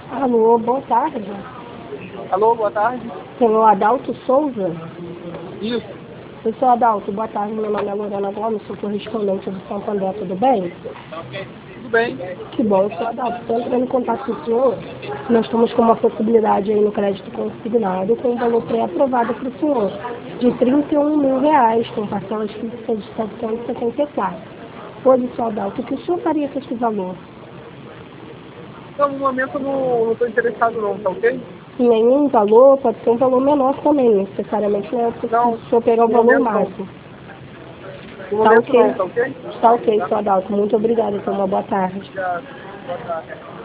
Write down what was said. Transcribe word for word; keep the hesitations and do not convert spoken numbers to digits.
Alô, boa tarde. Alô, boa tarde. Senhor Adalto Souza? Isso. Senhor Adalto, boa tarde. Meu nome é Lorena Gomes, sou correspondente do Santo André, tudo bem? Tudo bem? Que bom, senhor Adalto. Estou entrando em contato com o senhor. Nós estamos com uma possibilidade aí no crédito consignado com um valor pré-aprovado para o senhor de trinta e um mil reais, com parcelas fixas de setecentos e setenta e quatro. Hoje, senhor Adalto, o que o senhor faria com esse valor? Então, no momento eu não estou interessado não, tá ok? Nenhum valor, pode ser um valor menor também, necessariamente não é Não, o senhor pegar o no valor momento não. máximo. No Tá momento ok? não, tá ok? Tá ok, senhor Adalto. Muito obrigada, então uma boa tarde. Obrigado. Boa tarde.